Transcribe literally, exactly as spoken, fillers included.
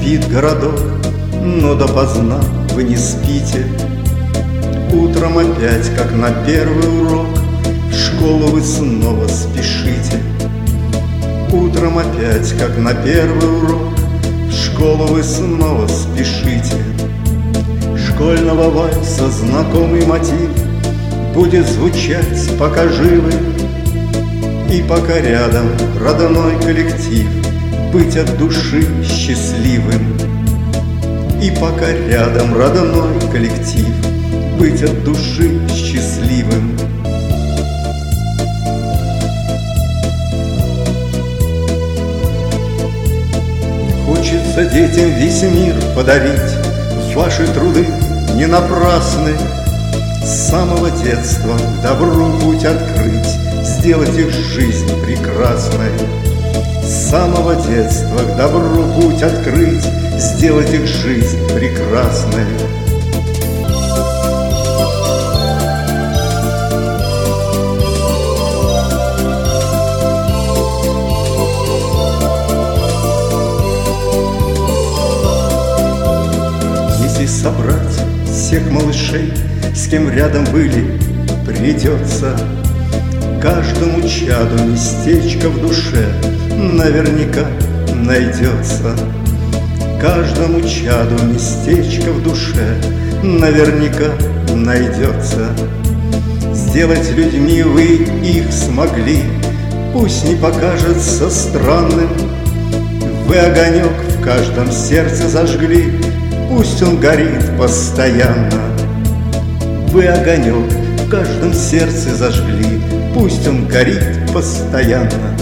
Спит городок, но допоздна вы не спите. Утром опять, как на первый урок, в школу вы снова спешите. Утром опять, как на первый урок, в школу вы снова спешите. Школьного вальса знакомый мотив будет звучать, пока живы, и пока рядом родной коллектив, быть от души счастливым. И пока рядом родной коллектив, быть от души счастливым. Хочется детям весь мир подарить, ваши труды не напрасны. С самого детства добру путь открыть, сделать их жизнь прекрасной. С самого детства к добру путь открыть, сделать их жизнь прекрасной. Если собрать всех малышей, с кем рядом были, придется каждому чаду местечко в душе наверняка найдется. Каждому чаду местечко в душе наверняка найдется. Сделать людьми вы их смогли, пусть не покажется странным. Вы огонек в каждом сердце зажгли, пусть он горит постоянно. Вы огонек в каждом сердце зажгли, пусть он горит постоянно.